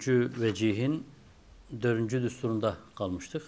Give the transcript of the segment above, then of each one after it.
Dördüncü vecihin dördüncü düsturunda kalmıştık.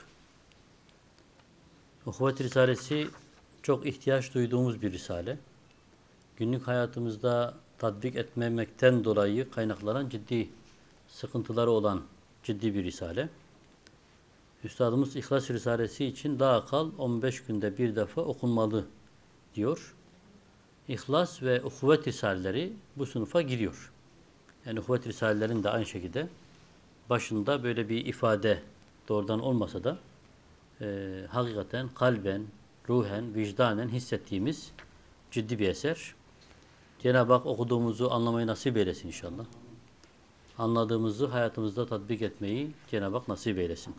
Uhuvvet Risalesi çok ihtiyaç duyduğumuz bir risale. Günlük hayatımızda tatbik etmemekten dolayı kaynaklanan ciddi sıkıntıları olan ciddi bir risale. Üstadımız İhlas Risalesi için daha kal 15 günde bir defa okunmalı diyor. İhlas ve Uhuvvet Risaleleri bu sınıfa giriyor. Yani Uhuvvet Risalelerin de aynı şekilde başında böyle bir ifade doğrudan olmasa da hakikaten kalben, ruhen, vicdanen hissettiğimiz ciddi bir eser. Cenab-ı Hak okuduğumuzu anlamayı nasip eylesin inşallah. Anladığımızı hayatımızda tatbik etmeyi Cenab-ı Hak nasip eylesin.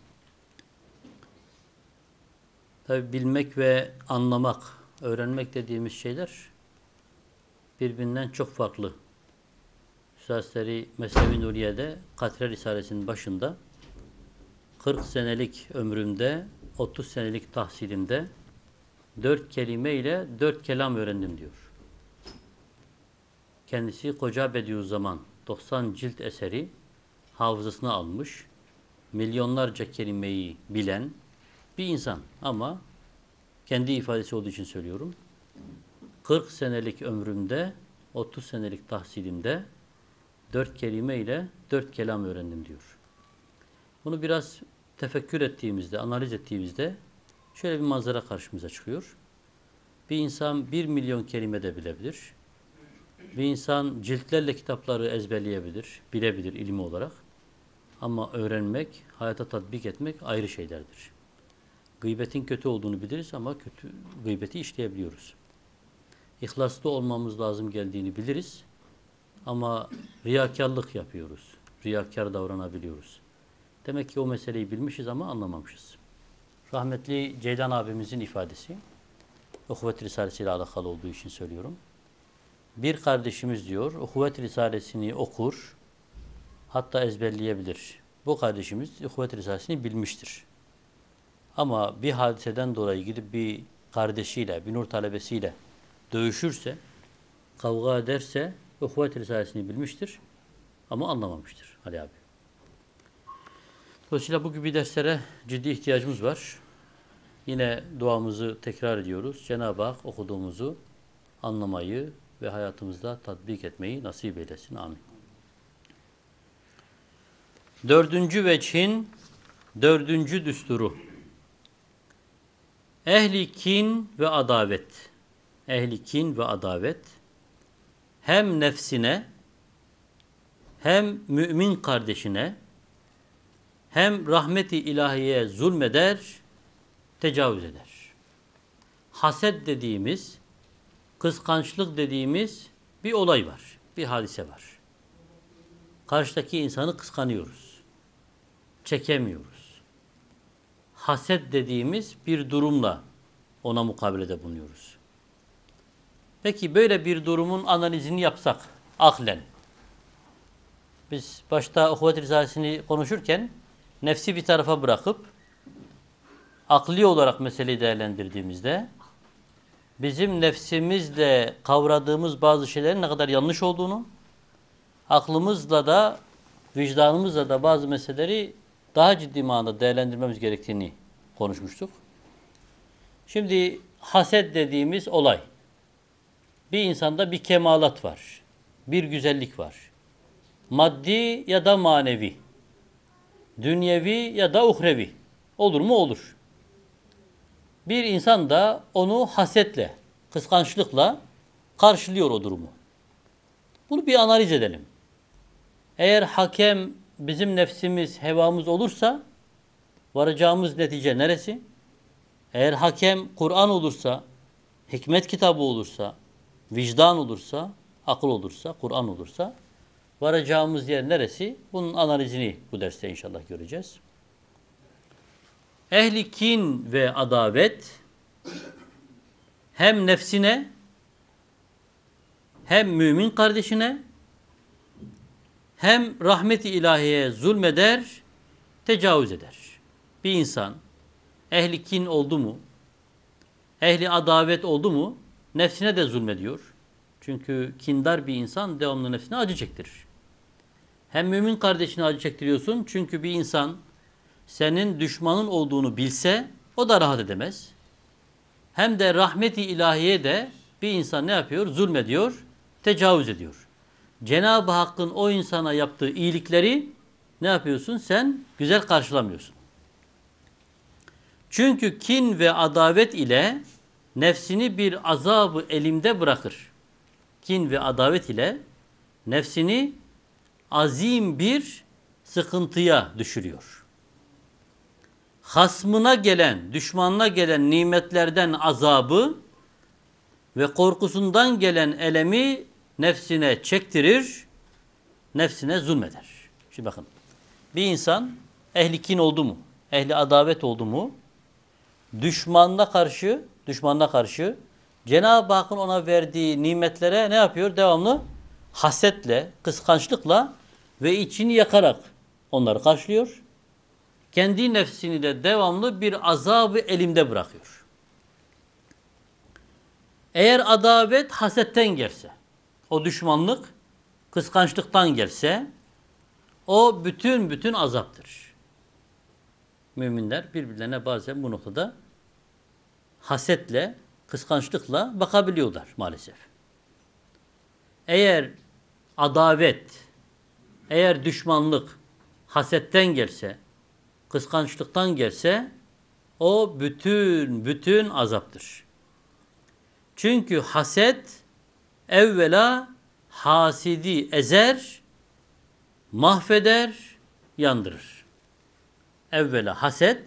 Tabi bilmek ve anlamak, öğrenmek dediğimiz şeyler birbirinden çok farklı. Üstad Mesnevi Nuriye'de Katre Risalesi'nin başında 40 senelik ömrümde, 30 senelik tahsilimde 4 kelime ile 4 kelam öğrendim diyor. Kendisi Koca Bediüzzaman 90 cilt eseri hafızasına almış, milyonlarca kelimeyi bilen bir insan ama kendi ifadesi olduğu için söylüyorum. 40 senelik ömrümde, 30 senelik tahsilimde 4 kelime ile 4 kelam öğrendim diyor. Bunu biraz tefekkür ettiğimizde, analiz ettiğimizde şöyle bir manzara karşımıza çıkıyor. Bir insan 1 milyon kelime de bilebilir. Bir insan ciltlerle kitapları ezberleyebilir, bilebilir ilmi olarak. Ama öğrenmek, hayata tatbik etmek ayrı şeylerdir. Gıybetin kötü olduğunu biliriz ama gıybeti işleyebiliyoruz. İhlaslı olmamız lazım geldiğini biliriz ama riyakarlık yapıyoruz. Riyakar davranabiliyoruz. Demek ki o meseleyi bilmişiz ama anlamamışız. Rahmetli Ceylan abimizin ifadesi, Uhuvvet Risalesi ile alakalı olduğu için söylüyorum. Bir kardeşimiz diyor, Uhuvvet Risalesini okur, hatta ezberleyebilir. Bu kardeşimiz Uhuvvet Risalesini bilmiştir. Ama bir hadiseden dolayı gidip bir kardeşiyle, bir nur talebesiyle dövüşürse, kavga ederse Uhuvvet Risalesini bilmiştir ama anlamamıştır Ali abi. Dolayısıyla bu gibi derslere ciddi ihtiyacımız var. Yine duamızı tekrar ediyoruz. Cenab-ı Hak okuduğumuzu anlamayı ve hayatımızda tatbik etmeyi nasip eylesin. Amin. Dördüncü vechin dördüncü düsturu. Ehli kin ve adavet. Ehli kin ve adavet hem nefsine hem mümin kardeşine hem rahmeti ilahiye zulmeder, tecavüz eder. Haset dediğimiz, kıskançlık dediğimiz bir olay var, bir hadise var. Karşıdaki insanı kıskanıyoruz, çekemiyoruz. Haset dediğimiz bir durumla ona mukabelede bulunuyoruz. Peki böyle bir durumun analizini yapsak, aklen. Biz başta Uhuvvet Risalesi'ni konuşurken nefsi bir tarafa bırakıp akli olarak meseleyi değerlendirdiğimizde bizim nefsimizle kavradığımız bazı şeylerin ne kadar yanlış olduğunu, aklımızla da vicdanımızla da bazı meseleleri daha ciddi manada değerlendirmemiz gerektiğini konuşmuştuk. Şimdi haset dediğimiz olay. Bir insanda bir kemalat var, bir güzellik var. Maddi ya da manevi, dünyevi ya da uhrevi. Olur mu? Olur. Bir insan da onu hasetle, kıskançlıkla karşılıyor o durumu. Bunu bir analiz edelim. Eğer hakem bizim nefsimiz, hevamız olursa varacağımız netice neresi? Eğer hakem Kur'an olursa, hikmet kitabı olursa, vicdan olursa, akıl olursa, Kur'an olursa varacağımız yer neresi? Bunun analizini bu derste inşallah göreceğiz. Ehli kin ve adavet hem nefsine hem mümin kardeşine hem rahmet-i ilahiye zulmeder, tecavüz eder. Bir insan ehli kin oldu mu, ehli adavet oldu mu nefsine de zulmediyor. Çünkü kindar bir insan devamlı nefsine acı çektirir. Hem mümin kardeşine acı çektiriyorsun. Çünkü bir insan senin düşmanın olduğunu bilse o da rahat edemez. Hem de rahmeti ilahiye de bir insan ne yapıyor? Zulmediyor, tecavüz ediyor. Cenab-ı Hakk'ın o insana yaptığı iyilikleri ne yapıyorsun? Sen güzel karşılamıyorsun. Çünkü kin ve adavet ile nefsini bir azabı elimde bırakır. Kin ve adavet ile nefsini azim bir sıkıntıya düşürüyor. Hasmına gelen, düşmanına gelen nimetlerden azabı ve korkusundan gelen elemi nefsine çektirir, nefsine zulmeder. Şimdi bakın, bir insan ehli kin oldu mu, ehli adavet oldu mu, düşmanına karşı Cenab-ı Hakk'ın ona verdiği nimetlere ne yapıyor? Devamlı hasetle, kıskançlıkla ve içini yakarak onları karşılıyor. Kendi nefsini de devamlı bir azabı elimde bırakıyor. Eğer adavet hasetten gelse, o düşmanlık kıskançlıktan gelse, o bütün azaptır. Müminler birbirlerine bazen bu noktada hasetle, kıskançlıkla bakabiliyorlar maalesef. Eğer adavet, eğer düşmanlık hasetten gelse, kıskançlıktan gelse, o bütün azaptır. Çünkü haset evvela hasidi ezer, mahveder, yandırır. Evvela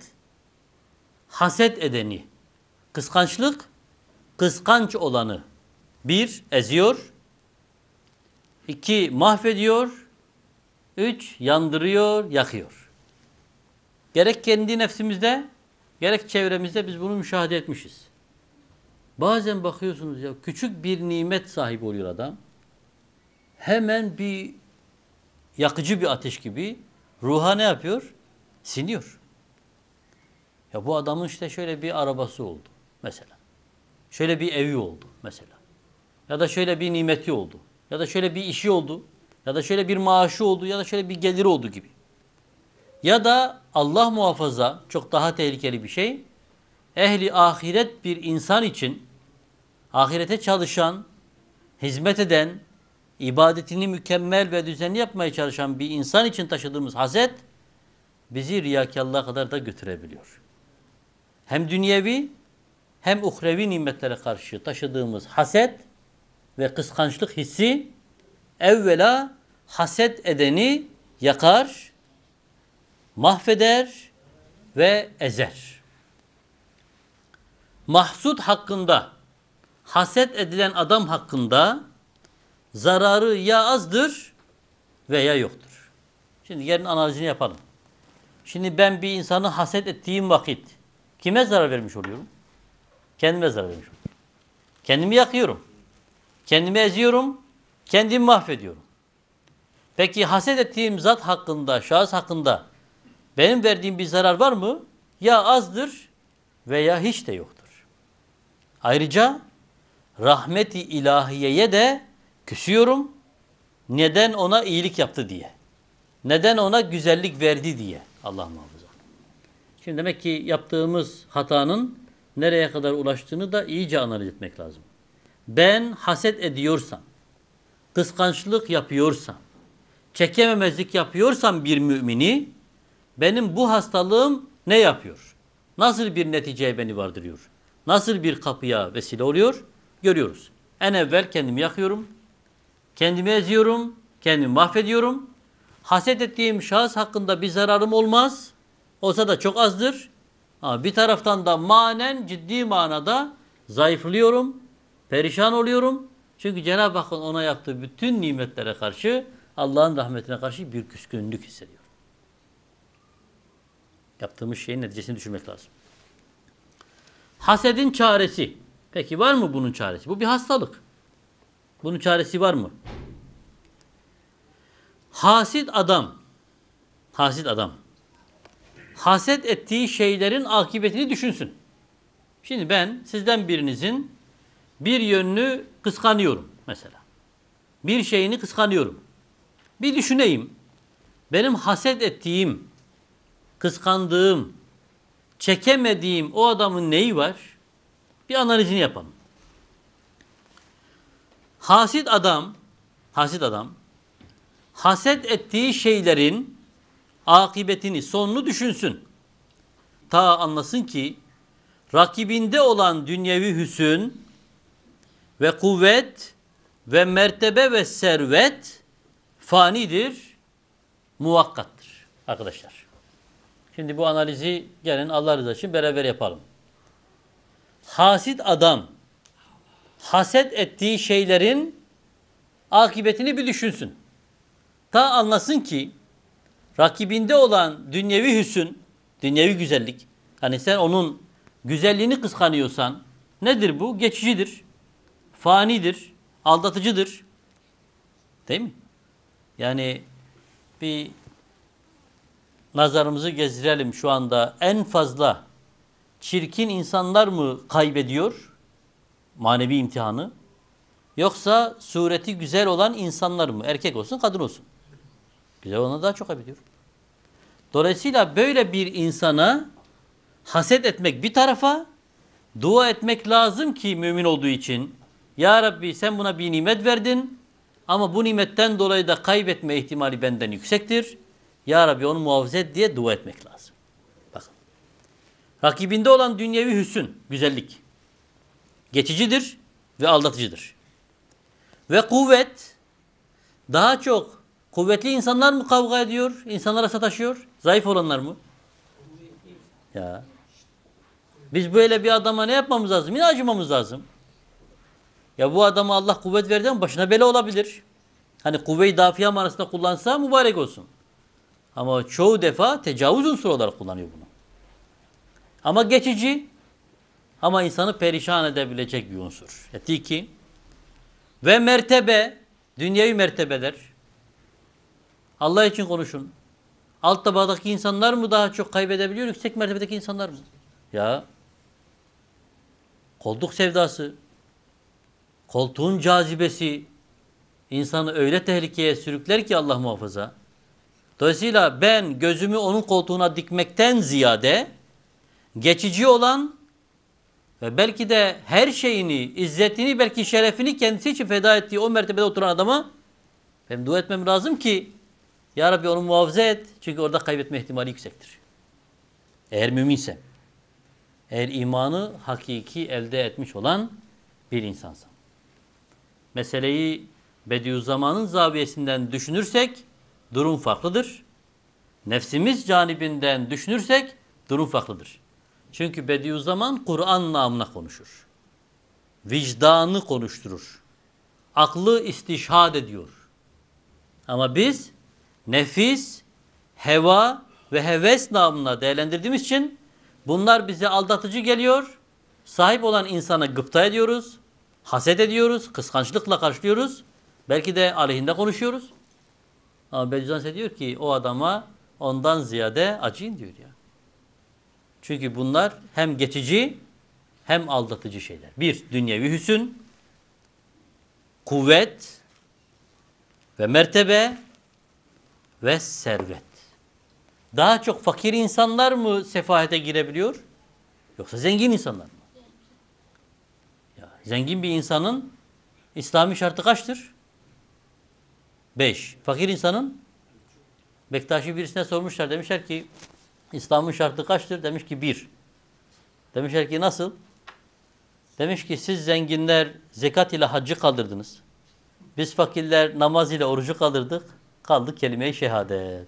haset edeni, kıskançlık, kıskanç olanı bir, eziyor, iki, mahvediyor, üç, yandırıyor, yakıyor. Gerek kendi nefsimizde, gerek çevremizde biz bunu müşahede etmişiz. Bazen bakıyorsunuz ya, küçük bir nimet sahibi oluyor adam. Hemen bir yakıcı bir ateş gibi ruha ne yapıyor? Siniyor. Ya bu adamın işte şöyle bir arabası oldu mesela. Şöyle bir evi oldu mesela. Ya da şöyle bir nimeti oldu. Ya da şöyle bir işi oldu. Ya da şöyle bir maaşı oldu. Ya da şöyle bir geliri oldu gibi. Ya da Allah muhafaza, çok daha tehlikeli bir şey, ehli ahiret bir insan için, ahirete çalışan, hizmet eden, ibadetini mükemmel ve düzenli yapmaya çalışan bir insan için taşıdığımız haset bizi riyakarlığa kadar da götürebiliyor. Hem dünyevi hem uhrevi nimetlere karşı taşıdığımız haset ve kıskançlık hissi evvela haset edeni yakar, mahveder ve ezer. Mahsud hakkında, haset edilen adam hakkında zararı ya azdır veya yoktur. Şimdi gelin analizini yapalım. Şimdi ben bir insanı haset ettiğim vakit kime zarar vermiş oluyorum? Kendime zarar vermiş oluyorum. Kendimi yakıyorum. Kendimi eziyorum. Kendimi mahvediyorum. Peki haset ettiğim zat hakkında, şahıs hakkında benim verdiğim bir zarar var mı? Ya azdır veya hiç de yoktur. Ayrıca rahmeti ilahiyeye de küsüyorum. Neden ona iyilik yaptı diye. Neden ona güzellik verdi diye. Allah muhafaza. Şimdi demek ki yaptığımız hatanın nereye kadar ulaştığını da iyice analiz etmek lazım. Ben haset ediyorsam, kıskançlık yapıyorsam, çekememezlik yapıyorsam bir mümini, benim bu hastalığım ne yapıyor? Nasıl bir neticeye beni vardırıyor? Nasıl bir kapıya vesile oluyor? Görüyoruz. En evvel kendimi yakıyorum, kendimi eziyorum, kendimi mahvediyorum. Haset ettiğim şahıs hakkında bir zararım olmaz. Olsa da çok azdır. Ama bir taraftan da manen, ciddi manada zayıflıyorum, perişan oluyorum. Çünkü Cenab-ı Hakk'ın ona yaptığı bütün nimetlere karşı, Allah'ın rahmetine karşı bir küskünlük hissediyor. Yaptığımız şeyin neticesini düşünmek lazım. Hasedin çaresi. Peki var mı bunun çaresi? Bu bir hastalık. Bunun çaresi var mı? Hasit adam, haset ettiği şeylerin akıbetini düşünsün. Şimdi ben sizden birinizin bir yönünü kıskanıyorum mesela. Bir şeyini kıskanıyorum. Bir düşüneyim. benim haset ettiğim, kıskandığım, çekemediğim o adamın neyi var? Bir analizini yapalım. Hasit adam, haset ettiği şeylerin akıbetini, sonunu düşünsün. Ta anlasın ki rakibinde olan dünyevi hüsn ve kuvvet ve mertebe ve servet fanidir, muvakkattır arkadaşlar. Şimdi bu analizi gelin Allah rızası için beraber yapalım. Hasit adam haset ettiği şeylerin akıbetini bir düşünsün. Ta anlasın ki rakibinde olan dünyevi hüsn, dünyevi güzellik, hani sen onun güzelliğini kıskanıyorsan nedir bu? Geçicidir, fanidir, aldatıcıdır. Değil mi? Yani bir nazarımızı gezdirelim şu anda. En fazla çirkin insanlar mı kaybediyor manevi imtihanı? Yoksa sureti güzel olan insanlar mı? Erkek olsun, kadın olsun. Güzel olanlar daha çok kaybediyor. Dolayısıyla böyle bir insana haset etmek bir tarafa, dua etmek lazım ki mümin olduğu için. Ya Rabbi sen buna bir nimet verdin ama bu nimetten dolayı da kaybetme ihtimali benden yüksektir. Ya Rabbi onu muhafaza et diye dua etmek lazım. Bakın. Rakibinde olan dünyevi hüsn, güzellik geçicidir ve aldatıcıdır. Ve kuvvet, daha çok kuvvetli insanlar mı kavga ediyor, insanlara sataşıyor? Zayıf olanlar mı? Ya. Biz böyle bir adama ne yapmamız lazım? Yine acımamız lazım. Ya bu adama Allah kuvvet verdi ama başına bela olabilir. Hani kuvve-i dafiye manasında kullansa mübarek olsun. Ama çoğu defa tecavüz unsuru olarak kullanıyor bunu. Ama geçici, ama insanı perişan edebilecek bir unsur. Etti ki ve mertebe, dünyevi mertebeler. Allah için konuşun. Alt tabakadaki insanlar mı daha çok kaybedebiliyor, yüksek mertebedeki insanlar mı? Ya koltuk sevdası, koltuğun cazibesi insanı öyle tehlikeye sürükler ki Allah muhafaza. Dolayısıyla ben gözümü onun koltuğuna dikmekten ziyade geçici olan ve belki de her şeyini, izzetini, belki şerefini kendisi için feda ettiği o mertebede oturan adama benim dua etmem lazım ki Ya Rabbi onu muhafaza et. Çünkü orada kaybetme ihtimali yüksektir. Eğer müminse, eğer imanı hakiki elde etmiş olan bir insansa. Meseleyi Bediüzzaman'ın zaviyesinden düşünürsek durum farklıdır. Nefsimiz canibinden düşünürsek durum farklıdır. Çünkü Bediüzzaman Kur'an namına konuşur. Vicdanı konuşturur. Aklı istişhad ediyor. Ama biz nefis, heva ve heves namına değerlendirdiğimiz için bunlar bize aldatıcı geliyor. Sahip olan insana gıpta ediyoruz. Haset ediyoruz. Kıskançlıkla karşılıyoruz. Belki de aleyhinde konuşuyoruz. Ama Bediüzzaman diyor ki o adama ondan ziyade acıyın diyor ya. Çünkü bunlar hem geçici hem aldatıcı şeyler. Bir, dünyevi hüsn, kuvvet ve mertebe ve servet. Daha çok fakir insanlar mı sefahete girebiliyor? Yoksa zengin insanlar mı? Ya, zengin bir insanın İslami şartı kaçtır? 5. Fakir insanın? Bektaşi birisine sormuşlar. Demişler ki İslam'ın şartı kaçtır? Demiş ki 1. Demişler ki nasıl? Demiş ki siz zenginler zekat ile haccı kaldırdınız. Biz fakirler namaz ile orucu kaldırdık. Kaldı kelime-i şehadet.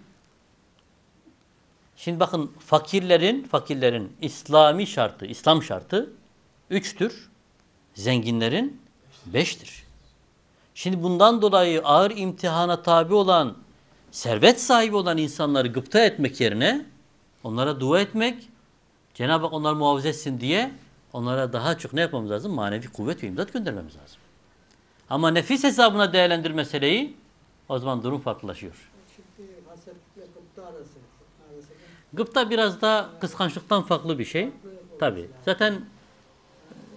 Şimdi bakın fakirlerin İslami şartı, İslam şartı 3'tür. Zenginlerin 5'tir. Şimdi bundan dolayı ağır imtihana tabi olan, servet sahibi olan insanları gıpta etmek yerine onlara dua etmek, Cenab-ı Hak onları muhafaza etsin diye onlara daha çok ne yapmamız lazım? Manevi kuvvet ve imdat göndermemiz lazım. Ama nefis hesabına değerlendir meseleyi, o zaman durum farklılaşıyor. Gıpta biraz da kıskançlıktan farklı bir şey. Tabii. Zaten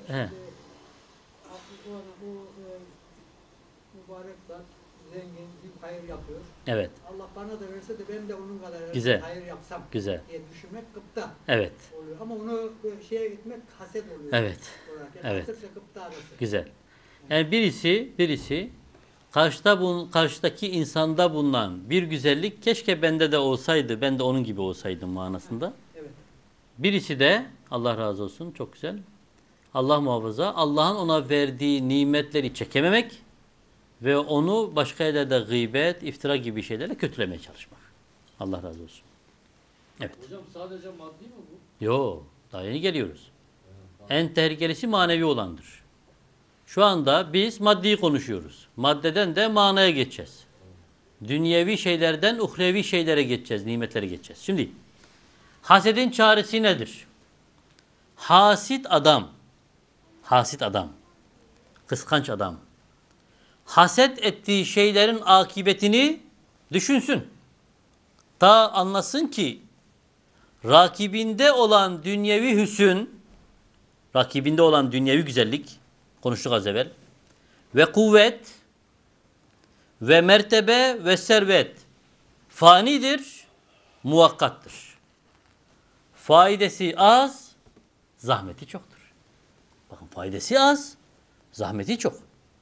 mübarek zat, zengin, hayır yapıyor. Evet. Allah bana da verse de ben de onun kadar Güzel. hayır yapsam Güzel. diye düşünmek gıpta Evet. oluyor. Ama onu böyle şeye gitmek haset oluyor. Evet. Olarak. Yani Evet. hasetle gıpta arası. Güzel. Yani birisi karşıdaki insanda bulunan bir güzellik keşke bende de olsaydı, ben de onun gibi olsaydım manasında. Evet. Birisi de Allah razı olsun, çok güzel. Allah muhafaza, Allah'ın ona verdiği nimetleri çekememek ve onu başka yerlerde gıybet, iftira gibi şeylerle kötülemeye çalışmak. Allah razı olsun. Evet. Hocam sadece maddi mi bu? Yo, daha yeni geliyoruz. En tehlikelisi manevi olandır. Şu anda biz maddiyi konuşuyoruz. Maddeden de manaya geçeceğiz. Dünyevi şeylerden uhrevi şeylere geçeceğiz, nimetlere geçeceğiz. Şimdi hasedin çaresi nedir? Hasit adam, kıskanç adam, haset ettiği şeylerin akıbetini düşünsün. Ta anlasın ki rakibinde olan dünyevi hüsn, rakibinde olan dünyevi güzellik, konuştuk az evvel, ve kuvvet, ve mertebe ve servet fanidir, muvakkattır. Faydası az, zahmeti çoktur. Bakın faydası az, zahmeti çok.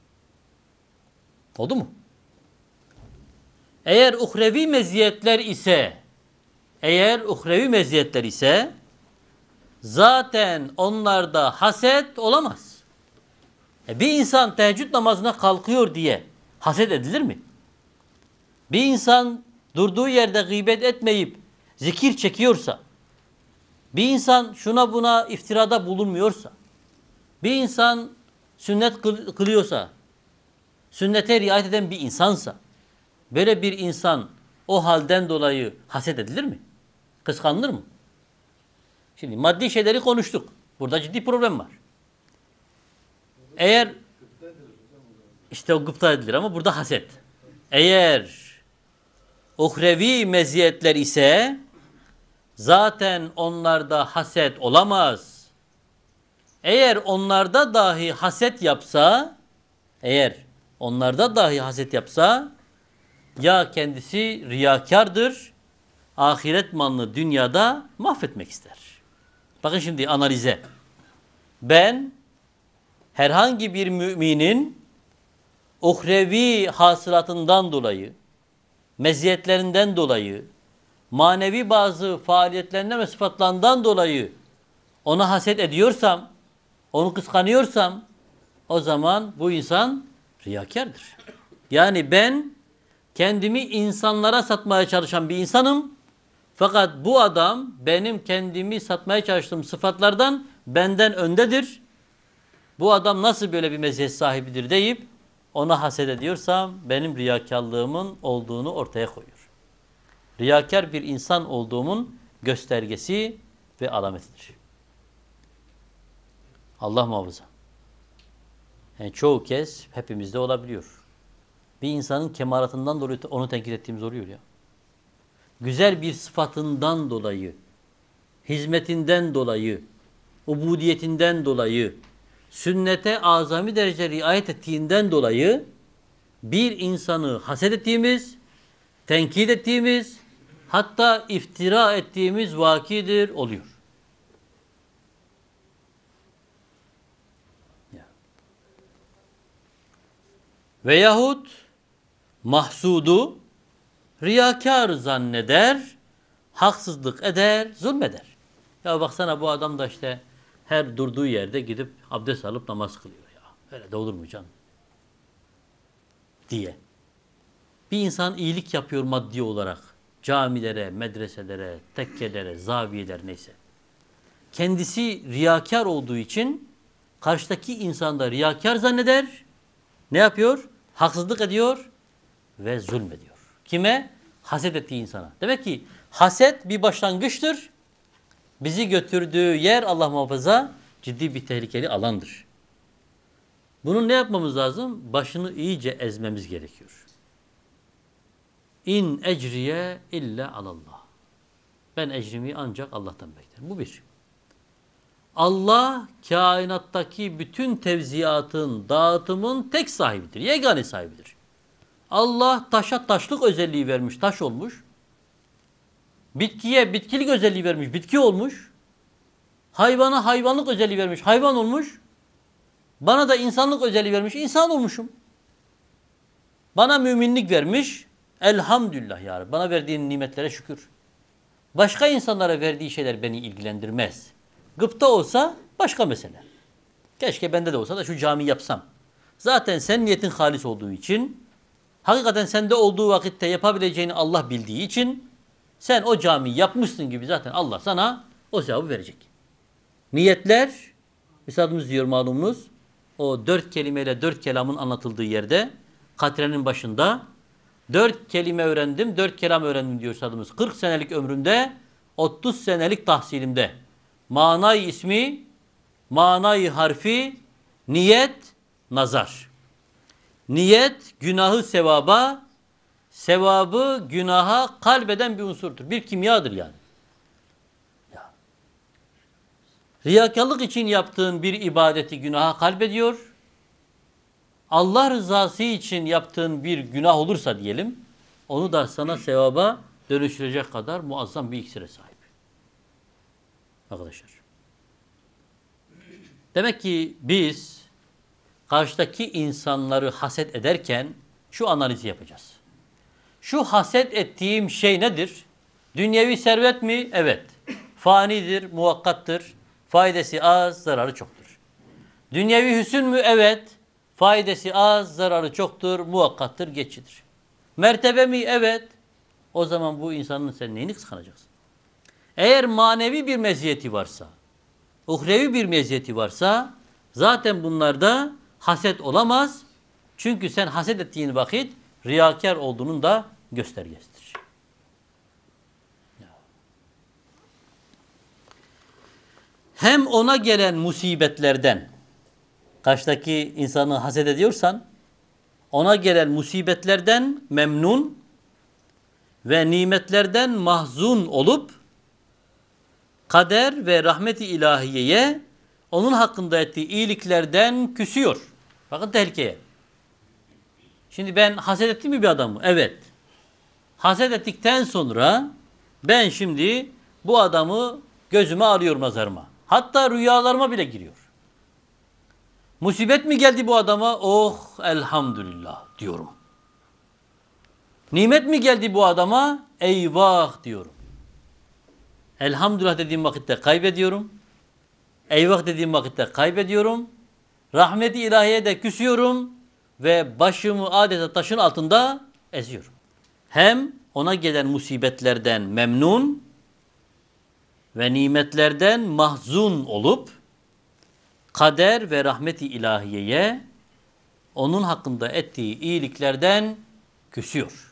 Oldu mu? Eğer uhrevi meziyetler ise zaten onlarda haset olamaz. Bir insan teheccüd namazına kalkıyor diye haset edilir mi? Bir insan durduğu yerde gıybet etmeyip zikir çekiyorsa, bir insan şuna buna iftirada bulunmuyorsa, bir insan sünnet kılıyorsa, sünnete riayet eden bir insansa, böyle bir insan o halden dolayı haset edilir mi? Kıskanılır mı? Şimdi maddi şeyleri konuştuk. Burada ciddi problem var. Eğer işte o gıpta edilir ama burada haset. Eğer uhrevi meziyetler ise zaten onlarda haset olamaz. Eğer onlarda dahi haset yapsa, ya kendisi riyakardır, ahiret malını dünyada mahvetmek ister. Bakın şimdi analize. Ben herhangi bir müminin uhrevi hasılatından dolayı, meziyetlerinden dolayı, manevi bazı faaliyetlerinden ve sıfatlarından dolayı ona haset ediyorsam, onu kıskanıyorsam, o zaman bu insan riyakardır. Yani ben kendimi insanlara satmaya çalışan bir insanım. Fakat bu adam benim kendimi satmaya çalıştığım sıfatlardan benden öndedir. Bu adam nasıl böyle bir meziyet sahibidir deyip ona haset ediyorsam benim riyakarlığımın olduğunu ortaya koyuyor. Riyakar bir insan olduğumun göstergesi ve alametidir. Allah muhafaza. Yani çoğu kez hepimizde olabiliyor. Bir insanın kemalatından dolayı onu tenkit ettiğimiz oluyor ya. Güzel bir sıfatından dolayı, hizmetinden dolayı, ubudiyetinden dolayı, sünnete azami derece riayet ettiğinden dolayı bir insanı haset ettiğimiz, tenkit ettiğimiz, hatta iftira ettiğimiz vakidir, oluyor. Veyahut mahsudu riyakar zanneder, haksızlık eder, zulmeder. Ya baksana bu adam da işte her durduğu yerde gidip abdest alıp namaz kılıyor ya. Öyle de olur mu canım? Diye. Bir insan iyilik yapıyor maddi olarak. Camilere, medreselere, tekkelere, zaviyeler neyse. Kendisi riyakar olduğu için karşıdaki insan da riyakar zanneder. Ne yapıyor? Haksızlık ediyor ve zulmediyor. Kime? Haset ettiği insana. Demek ki haset bir başlangıçtır. Bizi götürdüğü yer Allah muhafaza ciddi bir tehlikeli alandır. Bunun ne yapmamız lazım? Başını iyice ezmemiz gerekiyor. İn ecriye illa alallah. Ben ecrimi ancak Allah'tan beklerim. Bu bir. Allah kainattaki bütün tevziyatın, dağıtımın tek sahibidir. Yegane sahibidir. Allah taşa taşlık özelliği vermiş, taş olmuş. Bitkiye bitkilik özelliği vermiş, bitki olmuş. Hayvana hayvanlık özelliği vermiş, hayvan olmuş. Bana da insanlık özelliği vermiş, insan olmuşum. Bana müminlik vermiş, elhamdülillah ya Rabbi. Bana verdiğin nimetlere şükür. Başka insanlara verdiği şeyler beni ilgilendirmez. Gıpta olsa başka mesele. Keşke bende de olsa da şu cami yapsam. Zaten sen niyetin halis olduğu için, hakikaten sende olduğu vakitte yapabileceğini Allah bildiği için, sen o camiyi yapmışsın gibi zaten Allah sana o sevabı verecek. Niyetler, üstadımız diyor malumunuz, o 4 kelimeyle 4 kelamın anlatıldığı yerde, katrenin başında, 4 kelime öğrendim, 4 kelam öğrendim diyor üstadımız. 40 senelik ömrümde, 30 senelik tahsilimde. Manay ismi, manay harfi, niyet, nazar. Niyet, günahı sevaba, sevabı günaha kalbeden bir unsurdur. Bir kimyadır yani. Riyakarlık için yaptığın bir ibadeti günaha kalbediyor. Allah rızası için yaptığın bir günah olursa diyelim, onu da sana sevaba dönüştürecek kadar muazzam bir iksire sahip. Arkadaşlar. Demek ki biz karşıdaki insanları haset ederken şu analizi yapacağız. Şu haset ettiğim şey nedir? Dünyevi servet mi? Evet. Fanidir, muvakkattır. Faydası az, zararı çoktur. Dünyevi hüsn mü? Evet. Faydası az, zararı çoktur, muvakkattır, geçici. Mertebe mi? Evet. O zaman bu insanın sen neyini kıskanacaksın? Eğer manevi bir meziyeti varsa, uhrevi bir meziyeti varsa, zaten bunlarda haset olamaz. Çünkü sen haset ettiğin vakit riyakar olduğunun da göstergesidir. Hem ona gelen musibetlerden, karşıdaki insanı haset ediyorsan, ona gelen musibetlerden memnun ve nimetlerden mahzun olup, kader ve rahmet-i ilahiyeye onun hakkında ettiği iyiliklerden küsüyor. Bakın tehlikeye. Şimdi ben haset ettim mi bir adamı? Evet. Haset ettikten sonra ben şimdi bu adamı gözüme alıyorum, nazarıma. Hatta rüyalarıma bile giriyor. Musibet mi geldi bu adama? Oh elhamdülillah diyorum. Nimet mi geldi bu adama? Eyvah diyorum. Elhamdülillah dediğim vakitte kaybediyorum. Eyvah dediğim vakitte kaybediyorum. Rahmet-i ilahiye de küsüyorum. Ve başımı adeta taşın altında eziyorum. Hem ona gelen musibetlerden memnun ve nimetlerden mahzun olup, kader ve rahmet-i ilahiyeye onun hakkında ettiği iyiliklerden küsüyor.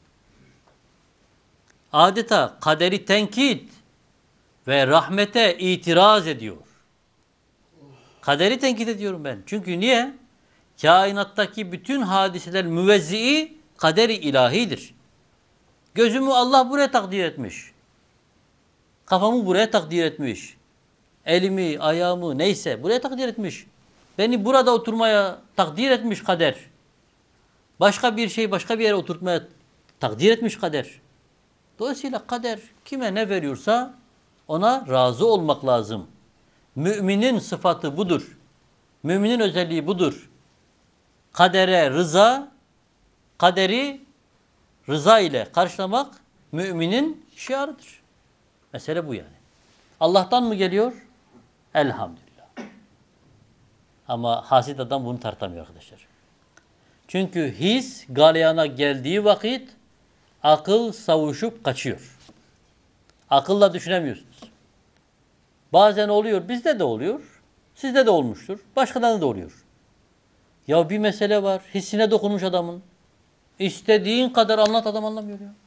Adeta kaderi tenkit ve rahmete itiraz ediyor. Kaderi tenkit ediyorum ben. Çünkü niye? Kainattaki bütün hadiseler müvezzi'i kaderi ilahidir. Gözümü Allah buraya takdir etmiş. Kafamı buraya takdir etmiş. Elimi, ayağımı neyse buraya takdir etmiş. Beni burada oturmaya takdir etmiş kader. Başka bir şey başka bir yere oturtmaya takdir etmiş kader. Dolayısıyla kader kime ne veriyorsa ona razı olmak lazım. Müminin sıfatı budur. Müminin özelliği budur. Kadere rıza, kaderi rıza ile karşılamak müminin şiarıdır. Mesele bu yani. Allah'tan mı geliyor? Elhamdülillah. Ama hasit adam bunu tartamıyor arkadaşlar. Çünkü his galeyana geldiği vakit akıl savuşup kaçıyor. Akılla düşünemiyorsunuz. Bazen oluyor, bizde de oluyor, sizde de olmuştur, başkalarında da oluyor. Ya bir mesele var, hissine dokunmuş adamın. İstediğin kadar anlat, adam anlamıyor ya.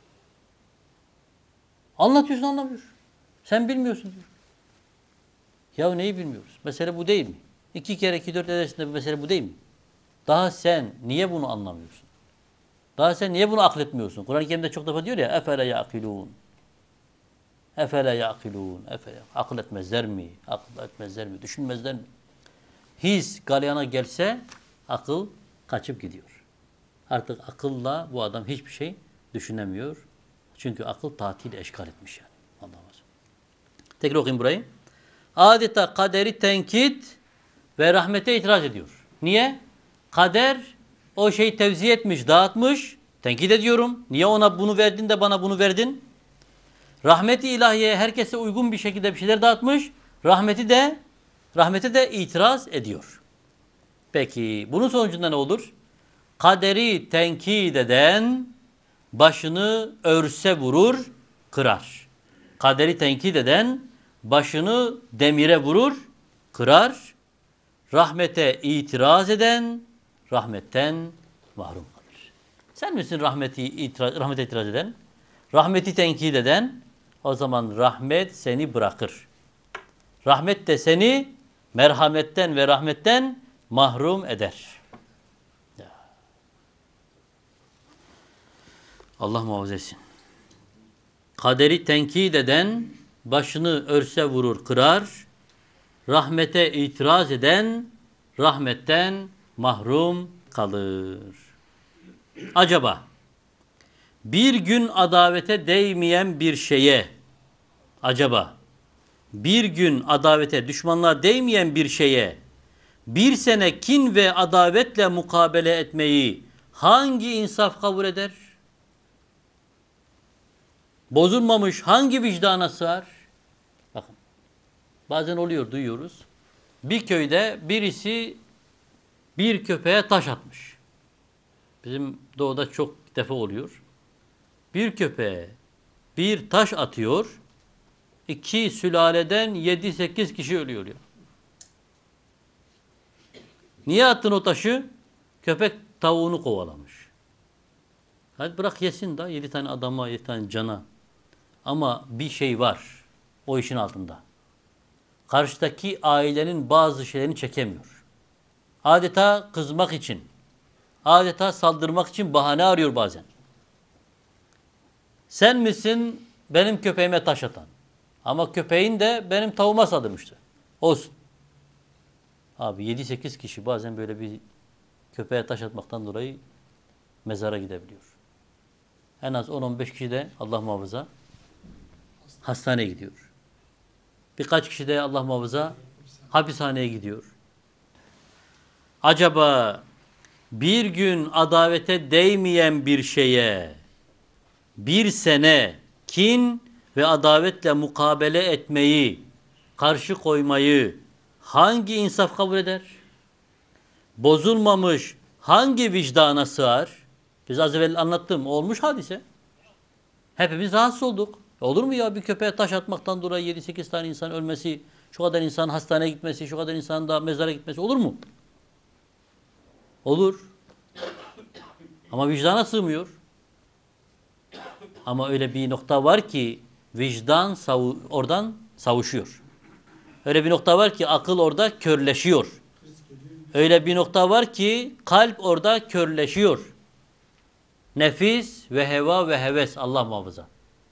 Anlatıyorsun, anlamıyor. Sen bilmiyorsun diyor. Ya neyi bilmiyoruz? Mesele bu değil mi? 2 kere 2 4 edersin, mesele bu değil mi? Daha sen niye bunu anlamıyorsun? Daha sen niye bunu akletmiyorsun? Kur'an-ı Kerim'de çok defa diyor ya, efele ya'kilûn. Efele ya'kilûn. Akıl etmezler mi? Akıl etmezler mi? Düşünmezler mi? His galeyana gelse akıl kaçıp gidiyor. Artık akılla bu adam hiçbir şey düşünemiyor. Çünkü akıl tatil eşkal etmiş yani. Allah'ım. Tekrar okuyayım burayı. Adeta kaderi tenkit ve rahmete itiraz ediyor. Niye? Kader o şeyi tevzi etmiş, dağıtmış. Tenkit ediyorum. Niye ona bunu verdin de bana bunu verdin? Rahmeti ilahiye herkese uygun bir şekilde bir şeyler dağıtmış. Rahmete de itiraz ediyor. Peki bunun sonucunda ne olur? Kaderi tenkit eden başını örse vurur, kırar. Kaderi tenkit eden başını demire vurur, kırar. Rahmete itiraz eden rahmetten mahrum kalır. Sen misin rahmete itiraz eden? Rahmeti tenkit eden, o zaman rahmet seni bırakır. Rahmet de seni merhametten ve rahmetten mahrum eder. Allah muhafaza etsin. Kaderi tenkit eden başını örse vurur, kırar. Rahmete itiraz eden rahmetten mahrum kalır. Acaba bir gün adavete değmeyen bir şeye, düşmanlığa değmeyen bir şeye bir sene kin ve adavetle mukabele etmeyi hangi insaf kabul eder? Bozulmamış hangi vicdana sığar? Bakın, bazen oluyor, duyuyoruz. Bir köyde birisi bir köpeğe taş atmış. Bizim doğuda çok defa oluyor. Bir köpeğe bir taş atıyor, 2 sülaleden 7-8 kişi ölüyor ya. Niye attın o taşı? Köpek tavuğunu kovalamış. Hadi bırak yesin da 7 tane adama, 7 tane cana. Ama bir şey var o işin altında. Karşıdaki ailenin bazı şeylerini çekemiyor. Adeta kızmak için, adeta saldırmak için bahane arıyor bazen. Sen misin benim köpeğime taş atan? Ama köpeğin de benim tavuğuma saldırmıştı. Olsun. Abi 7-8 kişi bazen böyle bir köpeğe taş atmaktan dolayı mezara gidebiliyor. En az 10-15 kişi de Allah muhafaza hastaneye gidiyor. Birkaç kişi de Allah muhafaza hapishaneye gidiyor. Acaba bir gün adavete değmeyen bir şeye bir sene kin ve adavetle mukabele etmeyi, karşı koymayı hangi insaf kabul eder? Bozulmamış hangi vicdana sığar? Biz az evvel anlattım. Olmuş hadise. Hepimiz rahatsız olduk. Olur mu ya bir köpeğe taş atmaktan dolayı 7-8 tane insan ölmesi, şu kadar insan hastaneye gitmesi, şu kadar insan da mezara gitmesi olur mu? Olur. Ama vicdana sığmıyor. Ama öyle bir nokta var ki vicdan oradan savuşuyor. Öyle bir nokta var ki akıl orada körleşiyor. Öyle bir nokta var ki kalp orada körleşiyor. Nefis ve heva ve heves, Allah muhafaza.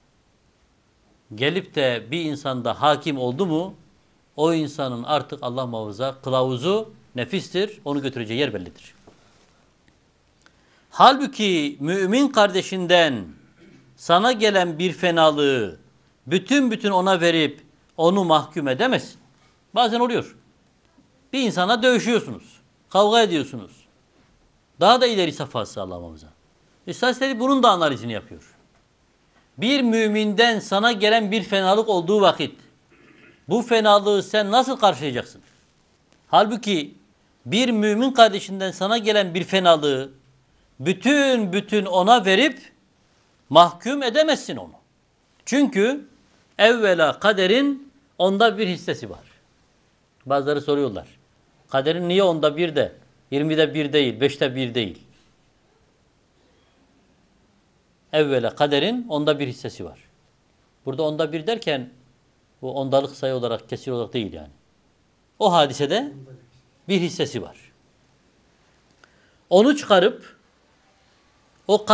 Gelip de bir insanda hakim oldu mu o insanın artık Allah muhafaza kılavuzu nefistir. Onu götüreceği yer bellidir. Halbuki mümin kardeşinden sana gelen bir fenalığı bütün ona verip onu mahkum edemezsin. Bazen oluyor. Bir insana dövüşüyorsunuz. Kavga ediyorsunuz. Daha da ileri safhası Allah muhafaza. İstatistik bunun da analizini yapıyor. Bir müminden sana gelen bir fenalık olduğu vakit bu fenalığı sen nasıl karşılayacaksın? Halbuki bir mümin kardeşinden sana gelen bir fenalığı bütün ona verip mahkum edemezsin onu. Çünkü evvela kaderin onda bir hissesi var. Bazıları soruyorlar. Kaderin niye onda bir de, 20'de bir değil, 5'te bir değil? Evvela kaderin onda bir hissesi var. Burada onda bir derken bu ondalık sayı olarak, kesir olarak değil yani. O hadisede bir hissesi var. Onu çıkarıp o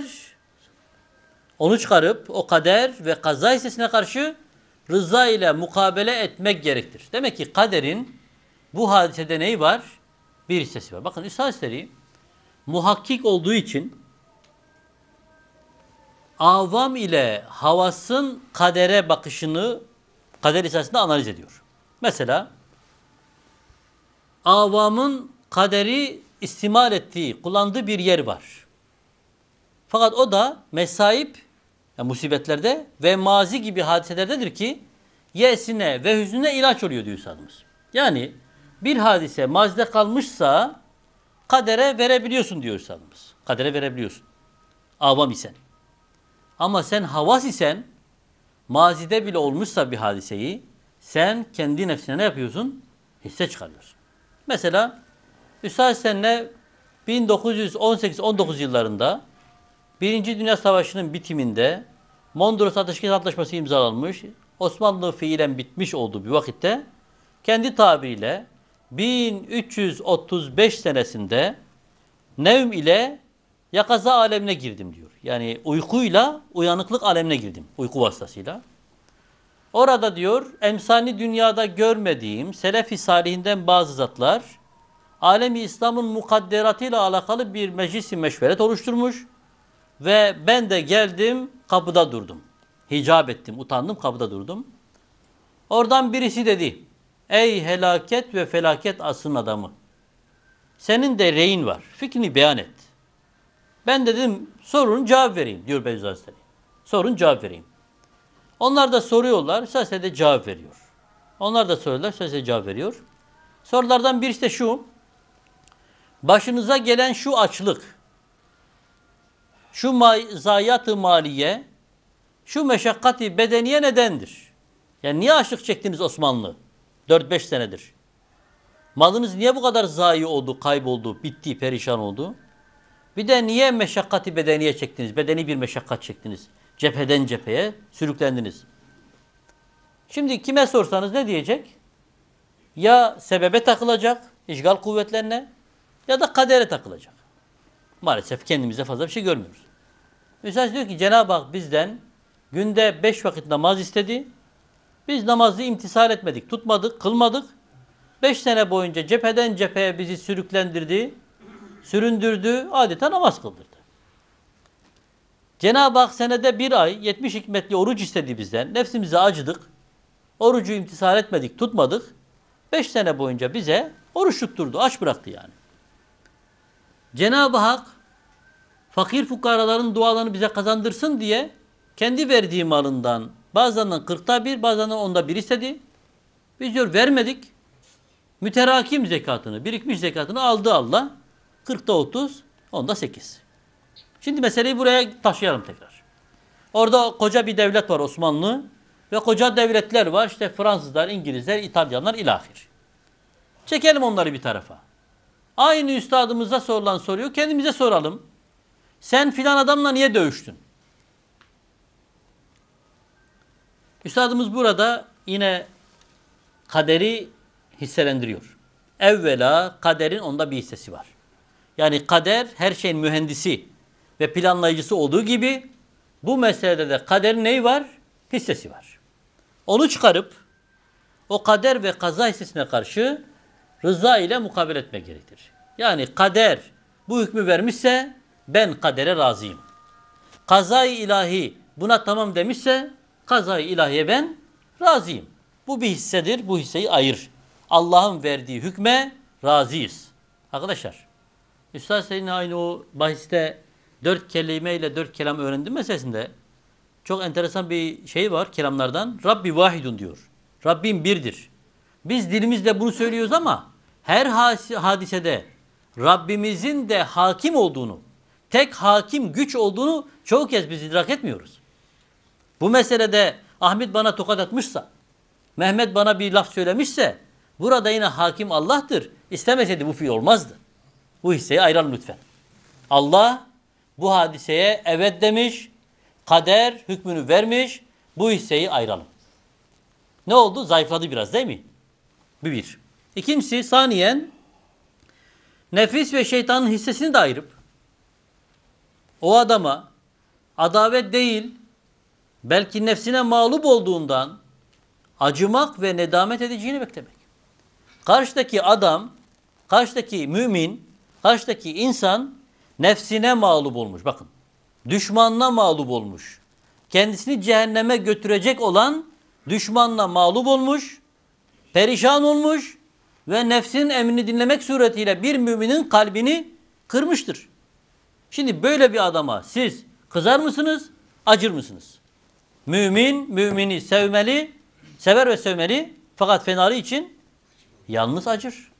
kader ve kaza hissesine karşı rıza ile mukabele etmek gerektir. Demek ki kaderin bu hadisede neyi var? Bir hissesi var. Bakın İsa'nın muhakkik olduğu için avam ile havasın kadere bakışını kader esasında analiz ediyor. Mesela avamın kaderi istimal ettiği, kullandığı bir yer var. Fakat o da mesaip, yani musibetlerde ve mazi gibi hadiselerdedir ki yesine ve hüznüne ilaç oluyor diyor üstadımız. Yani bir hadise mazide kalmışsa kadere verebiliyorsun diyor üstadımız. Kadere verebiliyorsun. Avam isen. Ama sen havas isen mazide bile olmuşsa bir hadiseyi sen kendi nefsine ne yapıyorsun? Hisse çıkarıyorsun. Mesela Üstad seninle 1918-19 yıllarında Birinci Dünya Savaşı'nın bitiminde Mondros Ateşkes Antlaşması imzalanmış, Osmanlı fiilen bitmiş olduğu bir vakitte kendi tabiriyle 1335 senesinde nevm ile yakaza alemine girdim diyor. Yani uykuyla uyanıklık alemine girdim. Uyku vasıtasıyla. Orada diyor emsani dünyada görmediğim selef-i salihinden bazı zatlar alemi İslam'ın mukadderatıyla alakalı bir meclis-i meşveret oluşturmuş ve ben de geldim kapıda durdum. Hicap ettim, utandım, kapıda durdum. Oradan birisi dedi, ey helaket ve felaket asrın adamı, senin de reyin var, fikrini beyan et. Ben dedim sorun cevap vereyim diyor Beyazıt Hazretleri. Sorun cevap vereyim. Onlar da soruyorlar, Üstad de cevap veriyor. Onlar da soruyorlar, Üstad cevap veriyor. Sorulardan birisi de şu, başınıza gelen şu açlık, şu zayiat-ı maliye, şu meşakkati bedeniye nedendir? Yani niye açlık çektiniz Osmanlı? 4-5 senedir. Malınız niye bu kadar zayi oldu, kayboldu, bitti, perişan oldu? Bir de niye meşakkati bedeniye çektiniz? Bedeni bir meşakkat çektiniz. Cepheden cepheye sürüklendiniz. Şimdi kime sorsanız ne diyecek? Ya sebebe takılacak, işgal kuvvetlerine ya da kadere takılacak. Maalesef kendimize fazla bir şey görmüyoruz. Üstad diyor ki Cenab-ı Hak bizden günde 5 vakit namaz istedi. Biz namazı imtisal etmedik, tutmadık, kılmadık. 5 sene boyunca cepheden cepheye bizi sürüklendirdi, süründürdü, adeta namaz kıldırdı. Cenab-ı Hak senede bir ay 70 hikmetli oruç istedi bizden. Nefsimize acıdık. Orucu imtisal etmedik, tutmadık. 5 sene boyunca bize oruç tutturdu, aç bıraktı yani. Cenab-ı Hak fakir fukaraların dualarını bize kazandırsın diye kendi verdiği malından bazılarından 40'ta 1, bazılarından 10'da 1 istedi. Biz diyor vermedik. Müterakim zekatını, birikmiş zekatını aldı Allah. 40'ta 30, 10'da 8. Şimdi meseleyi buraya taşıyalım tekrar. Orada koca bir devlet var Osmanlı ve koca devletler var. İşte Fransızlar, İngilizler, İtalyanlar ilahir. Çekelim onları bir tarafa. Aynı üstadımıza sorulan soruyu kendimize soralım. Sen filan adamla niye dövüştün? Üstadımız burada yine kaderi hisselendiriyor. Evvela kaderin onda bir hissesi var. Yani kader her şeyin mühendisi ve planlayıcısı olduğu gibi bu meselede de kaderin neyi var? Hissesi var. Onu çıkarıp o kader ve kaza hissesine karşı rıza ile mukabele etmek gerekir. Yani kader bu hükmü vermişse ben kadere razıyım. Kazayı ilahi buna tamam demişse kazayı ilahiye ben razıyım. Bu bir hissedir. Bu hisseyi ayır. Allah'ın verdiği hükme razıyız. Arkadaşlar, Üstad senin aynı o bahiste 4 kelime ile 4 kelam öğrendim meselesinde çok enteresan bir şey var kelamlardan. Rabbi vahidun diyor. Rabbim birdir. Biz dilimizle bunu söylüyoruz ama her hadisede Rabbimizin de hakim olduğunu, tek hakim güç olduğunu çoğu kez biz idrak etmiyoruz. Bu meselede Ahmet bana tokat atmışsa, Mehmet bana bir laf söylemişse burada yine hakim Allah'tır. İstemeseydi bu fiil olmazdı. Bu hisseyi ayıralım lütfen. Allah bu hadiseye evet demiş, kader hükmünü vermiş, bu hisseyi ayıralım. Ne oldu? Zayıfladı biraz değil mi? Bu bir. İkincisi saniyen nefis ve şeytanın hissesini de ayırıp o adama adavet değil belki nefsine mağlup olduğundan acımak ve nedamet edeceğini beklemek. Karşıdaki adam, karşıdaki mümin, karşıdaki insan nefsine mağlup olmuş. Bakın. Düşmanına mağlup olmuş. Kendisini cehenneme götürecek olan düşmanına mağlup olmuş, perişan olmuş ve nefsinin emrini dinlemek suretiyle bir müminin kalbini kırmıştır. Şimdi böyle bir adama siz kızar mısınız, acır mısınız? Mümin, mümini sevmeli, sever ve sevmeli fakat fenalığı için yalnız acır.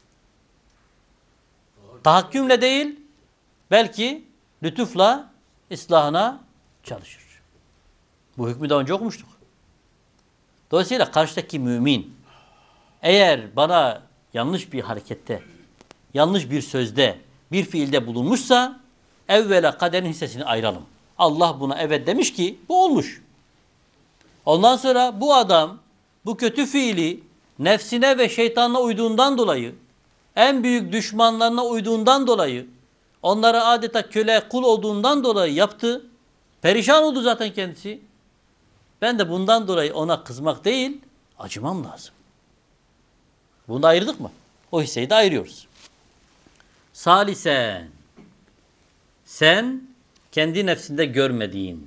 Tahakkümle değil, belki lütufla ıslahına çalışır. Bu hükmü daha önce okumuştuk. Dolayısıyla karşıdaki mümin eğer bana yanlış bir harekette, yanlış bir sözde, bir fiilde bulunmuşsa evvela kaderin hissesini ayıralım. Allah buna evet demiş ki bu olmuş. Ondan sonra bu adam bu kötü fiili nefsine ve şeytanına uyduğundan dolayı, en büyük düşmanlarına uyduğundan dolayı, onlara adeta köle kul olduğundan dolayı yaptı. Perişan oldu zaten kendisi. Ben de bundan dolayı ona kızmak değil, acımam lazım. Bunu da ayırdık mı? O hisseyi de ayırıyoruz. Salisen, sen kendi nefsinde görmediğin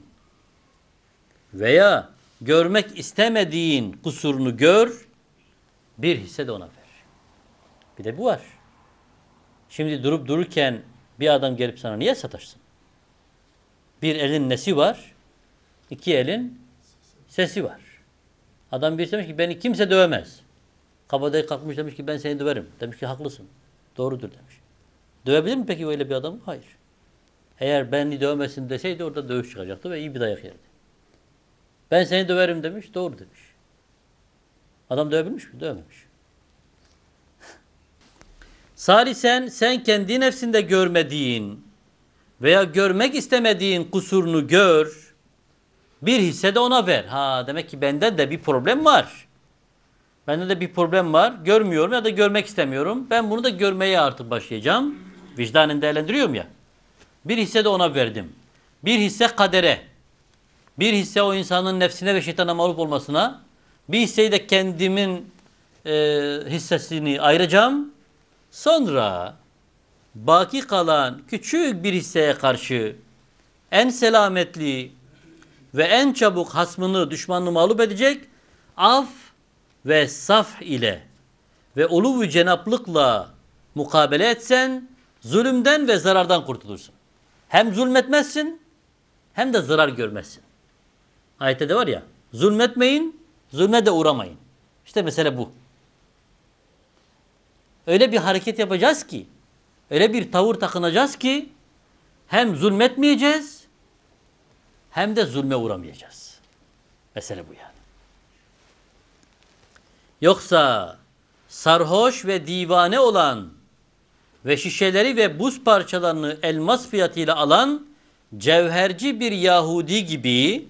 veya görmek istemediğin kusurunu gör, bir hisse de ona ver. Bir de bu var. Şimdi durup dururken bir adam gelip sana niye sataşsın? Bir elin nesi var? İki elin sesi var. Adam bir demiş ki beni kimse dövemez. Kabadayı kalkmış demiş ki ben seni döverim. Demiş ki haklısın. Doğrudur demiş. Dövebilir mi peki öyle bir adamı? Hayır. Eğer beni dövmesin deseydi orada dövüş çıkacaktı ve iyi bir dayak yerdi. Ben seni döverim demiş. Doğru demiş. Adam dövebilmiş mi? Dövememiş. Salisen sen kendi nefsinde görmediğin veya görmek istemediğin kusurunu gör. Bir hisse de ona ver. Ha demek ki bende de bir problem var. Bende de bir problem var. Görmüyorum ya da görmek istemiyorum. Ben bunu da görmeye artık başlayacağım. Vicdanen değerlendiriyorum ya. Bir hisse de ona verdim. Bir hisse kadere. Bir hisse o insanın nefsine ve şeytana mağlup olmasına. Bir hisseyi de kendimin hissesini ayıracağım. Sonra baki kalan küçük bir hisseye karşı en selametli ve en çabuk hasmını, düşmanını mağlup edecek af ve saf ile ve ulu cenaplıkla mukabele etsen zulümden ve zarardan kurtulursun. Hem zulmetmezsin hem de zarar görmezsin. Ayette de var ya, zulmetmeyin, zulme de uğramayın. İşte mesele bu. Öyle bir hareket yapacağız ki, öyle bir tavır takınacağız ki hem zulmetmeyeceğiz hem de zulme uğramayacağız. Mesele bu yani. Yoksa sarhoş ve divane olan ve şişeleri ve buz parçalarını elmas fiyatıyla alan cevherci bir Yahudi gibi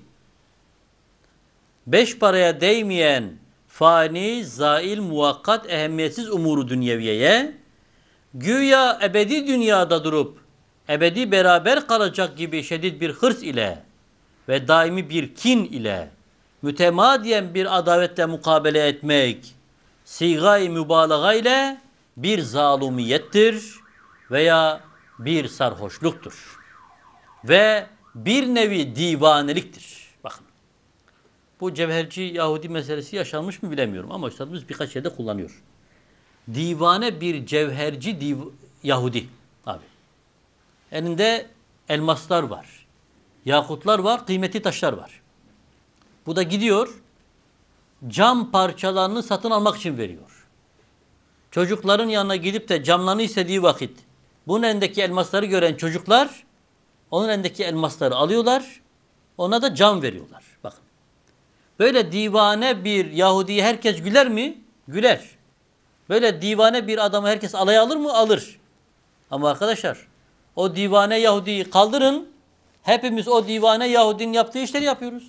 5 paraya değmeyen fani, zail, muvakkat, ehemmiyetsiz umuru dünyeviyeye güya ebedi dünyada durup ebedi beraber kalacak gibi şiddet bir hırs ile ve daimi bir kin ile mütemadiyen bir adavetle mukabele etmek sigay mübalağa ile bir zalumiyettir veya bir sarhoşluktur ve bir nevi divaneliktir. Bakın. Bu cevherci Yahudi meselesi yaşanmış mı bilemiyorum ama üstadımız birkaç yerde kullanıyor. Divane bir cevherci Yahudi abi. Elinde elmaslar var. Yakutlar var, kıymetli taşlar var. Bu da gidiyor, cam parçalarını satın almak için veriyor. Çocukların yanına gidip de camlarını istediği vakit bunun elindeki elmasları gören çocuklar onun elindeki elmasları alıyorlar, ona da cam veriyorlar. Bakın. Böyle divane bir Yahudi'ye herkes güler mi? Güler. Böyle divane bir adamı herkes alaya alır mı? Alır. Ama arkadaşlar o divane Yahudi'yi kaldırın, hepimiz o divane Yahudinin yaptığı işleri yapıyoruz.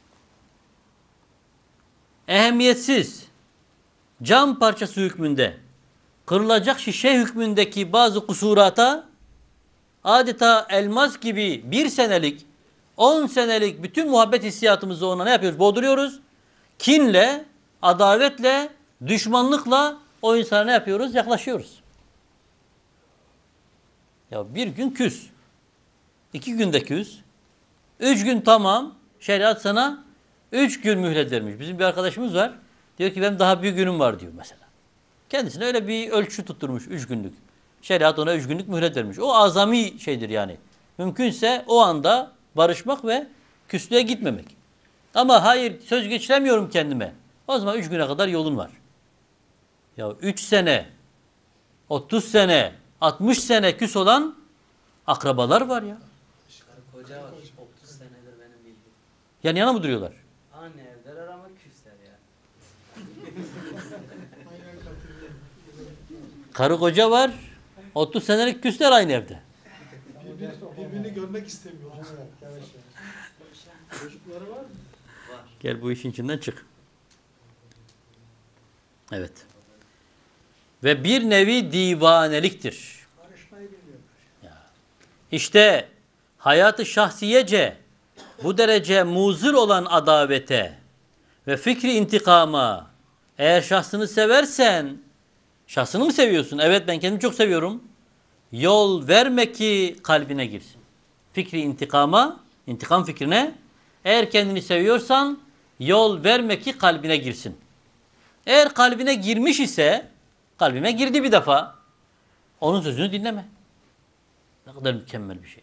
Ehemmiyetsiz, cam parçası hükmünde, kırılacak şişe hükmündeki bazı kusurata, adeta elmas gibi 1 senelik, 10 senelik bütün muhabbet hissiyatımızı ona ne yapıyoruz? Boğduruyoruz. Kinle, adavetle, düşmanlıkla o insana ne yapıyoruz? Yaklaşıyoruz. Ya bir gün küs. 2 günde küs. 3 gün tamam. Şeriat sana 3 gün mühlet vermiş. Bizim bir arkadaşımız var. Diyor ki benim daha bir günüm var diyor mesela. Kendisine öyle bir ölçü tutturmuş 3 günlük. Şeriat ona 3 günlük mühlet vermiş. O azami şeydir yani. Mümkünse o anda barışmak ve küslüğe gitmemek. Ama hayır söz geçiremiyorum kendime. O zaman 3 güne kadar yolun var. Ya 3 sene, 30 sene, 60 sene küs olan akrabalar var ya. Karı koca var. 30 senedir benim bildiğim. Yan yana mı duruyorlar? Aynı evdeler ama küsler ya. Aynen katılıyorum. Karı koca var, 30 senelik küsler aynı evde. Birbirini görmek istemiyorlar. Çocukları var mı? Var. Gel bu işin içinden çık. Evet. Ve bir nevi divaneliktir. Barışmayı bilmiyorlar. İşte hayatı şahsiyece bu derece muzır olan adavete ve fikri intikama eğer şahsını seversen, şahsını mı seviyorsun? Evet ben kendimi çok seviyorum. Yol verme ki kalbine girsin. Fikri intikama, intikam fikrine eğer kendini seviyorsan yol verme ki kalbine girsin. Eğer kalbine girmiş ise, kalbime girdi bir defa, onun sözünü dinleme. Ne kadar mükemmel bir şey.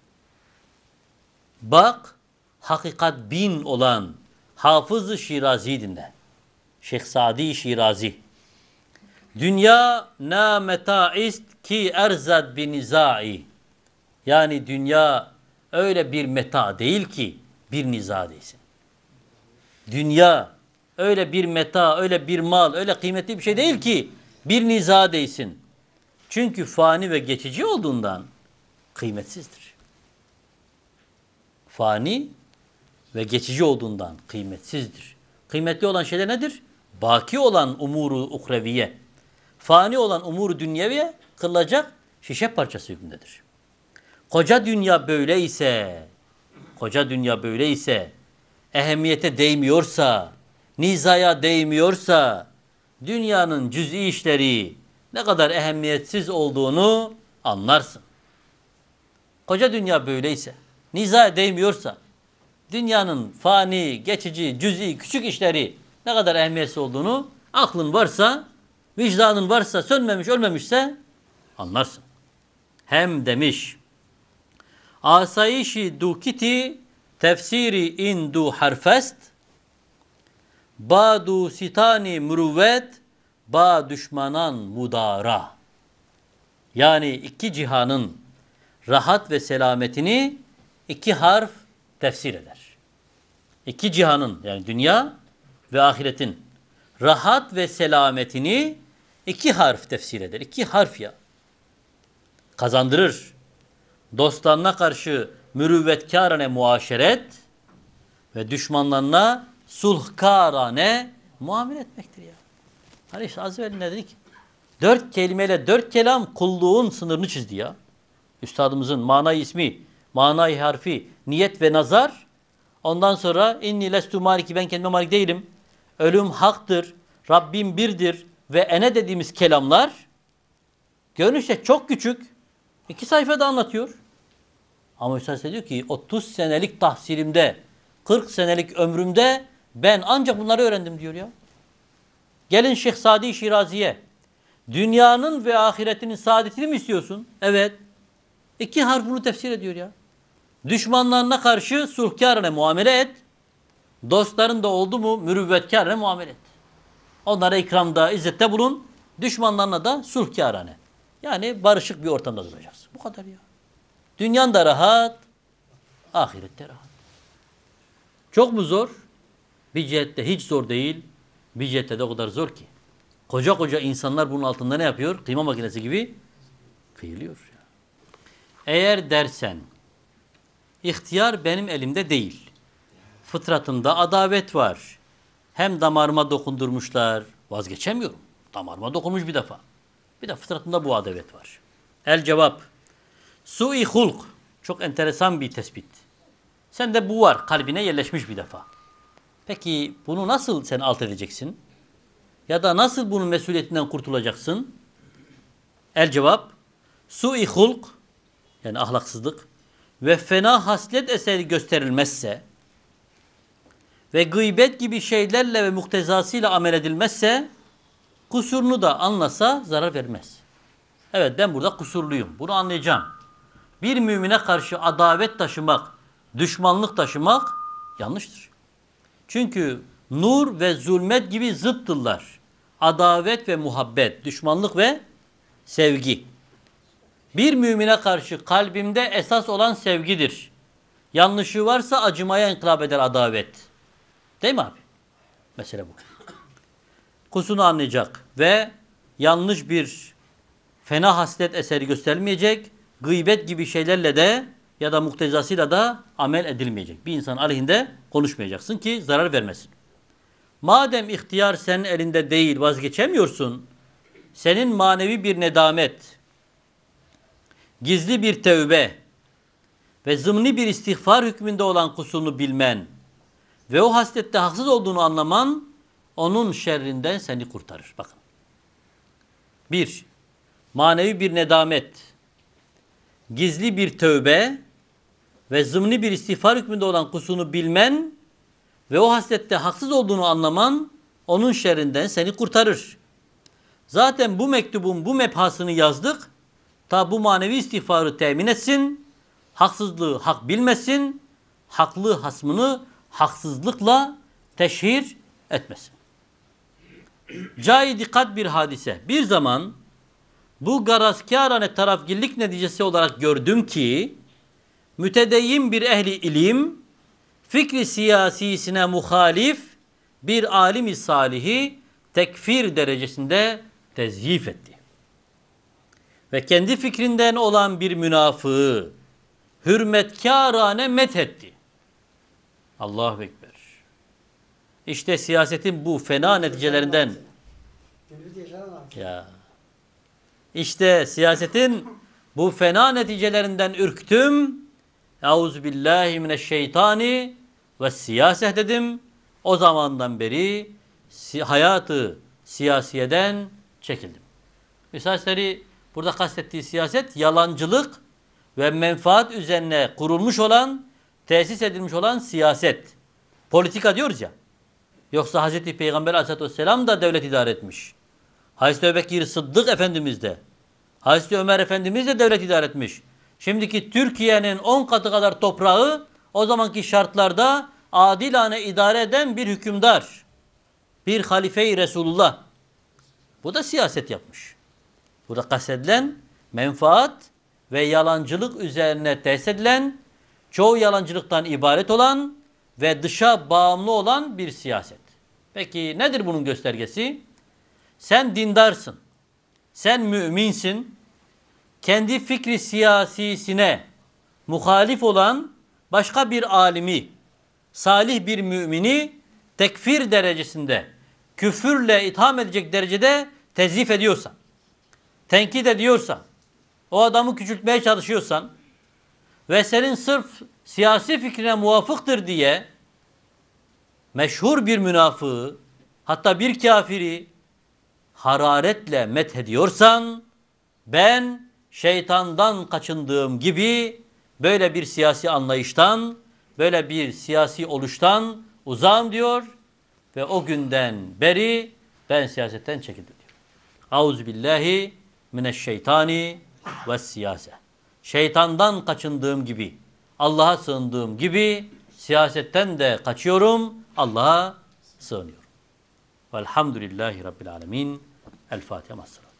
Bak, hakikat bin olan Hafız-ı Şirazi dinle. Şeyh Sadi Şirazi. Dünya na metaist ki erzad bi nizai. Yani dünya öyle bir meta değil ki bir niza değilsin. Dünya öyle bir meta, öyle bir mal, öyle kıymetli bir şey değil ki bir niza değilsin. Çünkü fani ve geçici olduğundan kıymetsizdir. Fani ve geçici olduğundan kıymetsizdir. Kıymetli olan şeyler nedir? Baki olan umuru uhreviye, fani olan umuru dünyeviye kırılacak şişe parçası hükmündedir. Koca dünya böyle ise, ehemmiyete değmiyorsa, nizaya değmiyorsa, dünyanın cüz'i işleri ne kadar ehemmiyetsiz olduğunu anlarsın. Koca dünya böyleyse, nizaya değmiyorsa, dünyanın fani, geçici, cüz'i, küçük işleri ne kadar ehemmiyetsiz olduğunu aklın varsa, vicdanın varsa, sönmemiş, ölmemişse anlarsın. Hem demiş, asayişi dukiti tefsiri indu harfest, badu sitani mürüvvet, ba düşmanan mudara. Yani iki cihanın rahat ve selametini iki harf tefsir eder. İki cihanın yani dünya ve ahiretin rahat ve selametini iki harf tefsir eder. İki harf ya. Kazandırır. Dostlarına karşı mürüvvetkârane muaşeret ve düşmanlarına sulhkârane muamele etmektir ya. Hani işte az evvel ne dedik? 4 kelimeyle 4 kelam kulluğun sınırını çizdi ya. Üstadımızın manayı ismi, manayı harfi, niyet ve nazar. Ondan sonra inni lestu maliki, ben kendime malik değilim. Ölüm haktır, Rabbim birdir ve ene dediğimiz kelamlar görünüşte çok küçük. 2 sayfada anlatıyor. Ama Üstad diyor ki 30 senelik tahsilimde, 40 senelik ömrümde ben ancak bunları öğrendim diyor ya. Gelin Şeyh Sadi Şirazi'ye. Dünyanın ve ahiretinin saadetini mi istiyorsun? Evet. 2 harf bunu tefsir ediyor ya. Düşmanlarına karşı sulhkârane muamele et. Dostların da oldu mu mürüvvetkârane muamele et. Onlara ikramda, izzette bulun. Düşmanlarına da sulhkârane. Yani barışık bir ortamda duracağız. Bu kadar ya. Dünyan da rahat, ahirette rahat. Çok mu zor? Bir cihette hiç zor değil. Bir cihette de o kadar zor ki. Koca koca insanlar bunun altında ne yapıyor? Kıyma makinesi gibi kıyılıyor. Eğer dersen, ihtiyar benim elimde değil. Fıtratımda adavet var. Hem damarıma dokundurmuşlar. Vazgeçemiyorum. Damarıma dokunmuş bir defa. Bir de fıtratımda bu adavet var. El cevap. Su-i hulk. Çok enteresan bir tespit. Sende bu var. Kalbine yerleşmiş bir defa. Peki bunu nasıl sen alt edeceksin? Ya da nasıl bunun mesuliyetinden kurtulacaksın? El cevap. Su-i hulk. yani ahlaksızlık ve fena haslet eseri gösterilmezse ve gıybet gibi şeylerle ve muktezasıyla amel edilmezse kusurunu da anlasa zarar vermez. Evet, ben burada kusurluyum. Bunu anlayacağım. Bir mümine karşı adavet taşımak, düşmanlık taşımak yanlıştır. Çünkü nur ve zulmet gibi zıttırlar. Adavet ve muhabbet, düşmanlık ve sevgi. Bir mümine karşı kalbimde esas olan sevgidir. Yanlışı varsa acımaya inkılap eder adavet. Değil mi abi? Mesele bu. Kusurunu anlayacak ve yanlış bir fena haslet eseri gösterilmeyecek, gıybet gibi şeylerle de ya da muktezasıyla da amel edilmeyecek. Bir insan aleyhinde konuşmayacaksın ki zarar vermesin. Madem ihtiyar senin elinde değil, vazgeçemiyorsun, senin manevi bir nedamet, gizli bir tevbe ve zımni bir istiğfar hükmünde olan kusurunu bilmen ve o haslette haksız olduğunu anlaman onun şerrinden seni kurtarır. Bakın. 1. Manevi bir nedamet, gizli bir tövbe ve zımni bir istiğfar hükmünde olan kusurunu bilmen ve o haslette haksız olduğunu anlaman onun şerrinden seni kurtarır. Zaten bu mektubun bu mebhasını yazdık. Ta bu manevi istiğfarı temin etsin, haksızlığı hak bilmesin, haklı hasmını haksızlıkla teşhir etmesin. Cai dikkat bir hadise. Bir zaman bu garazkârane tarafgirlik neticesi olarak gördüm ki mütedeyyin bir ehli ilim fikri siyasisine muhalif bir alim-i salihi tekfir derecesinde tezyif etti. Ve kendi fikrinden olan bir münafığı hürmetkârane methetti. Allahu Ekber. İşte siyasetin bu fena neticelerinden İşte siyasetin bu fena neticelerinden ürktüm. Euzubillahimineşşeytani ve siyaseh dedim. O zamandan beri hayatı siyasiyeden çekildim. Üstadları burada kastettiği siyaset yalancılık ve menfaat üzerine kurulmuş olan, tesis edilmiş olan siyaset. Politika diyoruz ya. Yoksa Hz. Peygamber Aleyhisselatü Vesselam da devlet idare etmiş. Hazreti Ebubekir Sıddık Efendimiz de, Hazreti Ömer Efendimiz de devlet idare etmiş. Şimdiki Türkiye'nin 10 katı kadar toprağı o zamanki şartlarda adilane idare eden bir hükümdar. Bir halife-i Resulullah. Bu da siyaset yapmış. Burada kastedilen menfaat ve yalancılık üzerine tesis edilen, çoğu yalancılıktan ibaret olan ve dışa bağımlı olan bir siyaset. Peki nedir bunun göstergesi? Sen dindarsın, sen müminsin, kendi fikri siyasisine muhalif olan başka bir alimi, salih bir mümini tekfir derecesinde, küfürle itham edecek derecede tezif ediyorsan, tenkit ediyorsan, o adamı küçültmeye çalışıyorsan ve senin sırf siyasi fikrine muvafıktır diye meşhur bir münafığı, hatta bir kafiri hararetle methediyorsan, ben şeytandan kaçındığım gibi böyle bir siyasi anlayıştan, böyle bir siyasi oluştan uzağım diyor ve o günden beri ben siyasetten çekildim diyor. Auzubillahi mineşşeytani ve siyase. Şeytandan kaçındığım gibi, Allah'a sığındığım gibi siyasetten de kaçıyorum, Allah'a sığınıyorum. Velhamdülillahi Rabbil alemin. El Fatiha.